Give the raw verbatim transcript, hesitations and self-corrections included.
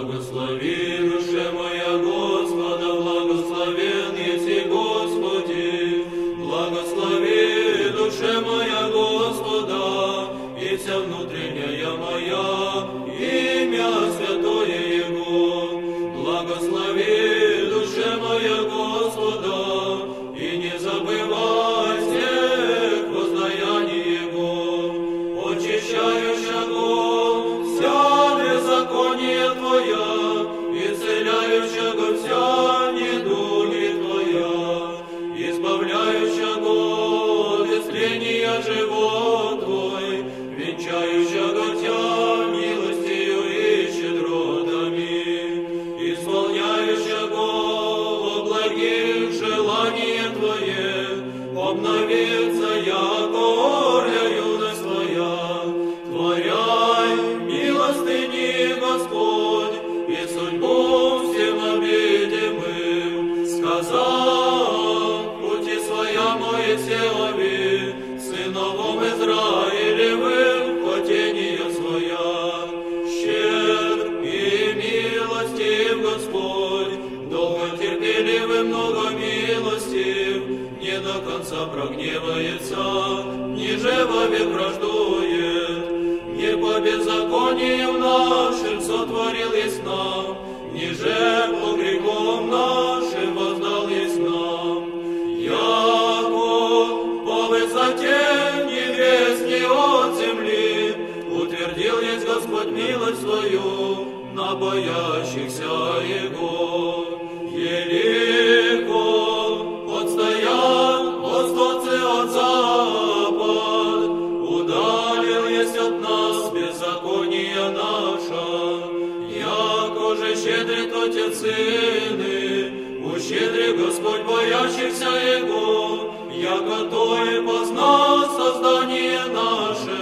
Благослови, душе моя, Господа, благословен еси Господи. Благослови, душе моя, Господа, и вся внутренняя моя, имя святое Его. Благослови, душе моя, Господа, и не забывай всех воздаяний Его, очищающего вся беззаконие Твоя, исцеляющего вся недуги Твоя, избавляющего от исцеления живот Твой, венчающего Тя милостью и щедротами, исполняющего благих желания Твое, обновится яко орля юность Твоя. Творяй милостыни, Господь, и судьбу всем обидимым. Сказал пути своя Моисееве, сыновом Израилевым, хотения своя. Щедр и милостив Господь, долготерпеливый, много милостив, не до конца прогневается, ниже вовек враждует. Не по беззакониям нашим сотворил есть нам, ниже по грехом нашим воздал есть нам. Яко по высоте небесной от земли утвердил есть Господь милость свою на боящихся Его. Елико отстоят восточцы от запад, удалил есть от нас беззаконие наше. Яко же щедрит Отец Сыны, ущедри Господь боящихся Его, яко то и позна создание наше.